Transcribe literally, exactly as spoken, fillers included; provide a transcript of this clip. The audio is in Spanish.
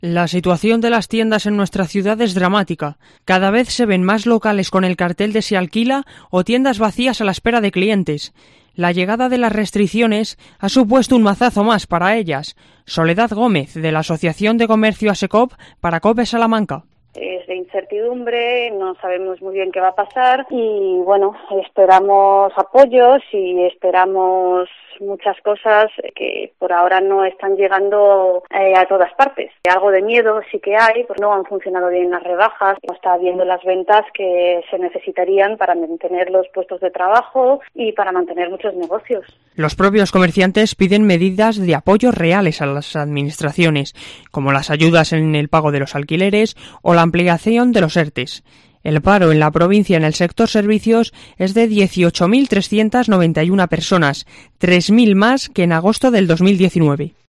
La situación de las tiendas en nuestra ciudad es dramática. Cada vez se ven más locales con el cartel de se alquila o tiendas vacías a la espera de clientes. La llegada de las restricciones ha supuesto un mazazo más para ellas. Soledad Gómez, de la Asociación de Comercio ASECOP, para COPE Salamanca. Es de incertidumbre, no sabemos muy bien qué va a pasar y bueno, esperamos apoyos y esperamos muchas cosas que por ahora no están llegando eh, a todas partes. Algo de miedo sí que hay, pues no han funcionado bien las rebajas, no está habiendo las ventas que se necesitarían para mantener los puestos de trabajo y para mantener muchos negocios. Los propios comerciantes piden medidas de apoyo reales a las administraciones, como las ayudas en el pago de los alquileres o la ampliación de los ERTES. El paro en la provincia en el sector servicios es de dieciocho mil trescientas noventa y una personas, tres mil más que en agosto del dos mil diecinueve.